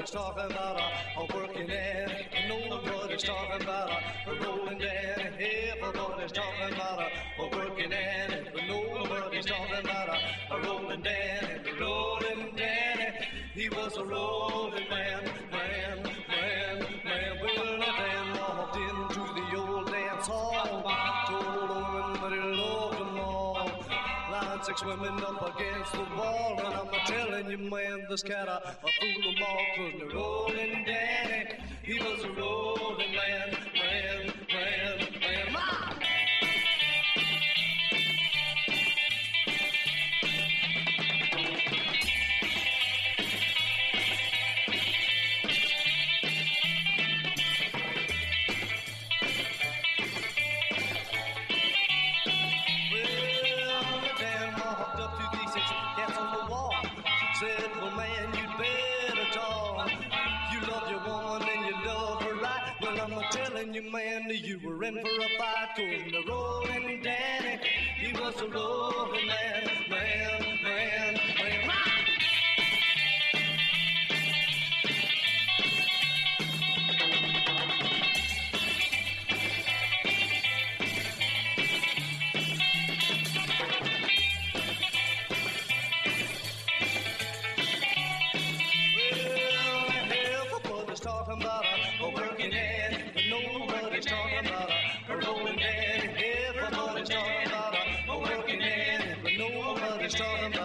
Nobody's talking about a working man. Nobody's talking about a rolling Danny. Everybody's talking about a working man. But nobody's talking about a rolling Danny. Rolling Danny. He was a rolling man. Well, that Dan walked into the old dance hall. Told a woman that he loved them all. Line 6 women up against the wall. And I'm telling you, man, this cat a fool them all. 'Cause the rolling Danny, he was a rolling man. Said, well, man, you'd better talk. You love your woman and you love her right. Well, I'm telling you, man, you were in for a fight. 'Cause the rolling Danny, he was a rolling man. Talking about a working man, but nobody's talking about a rolling Danny. Everybody's talking about a working man, but nobody's talking about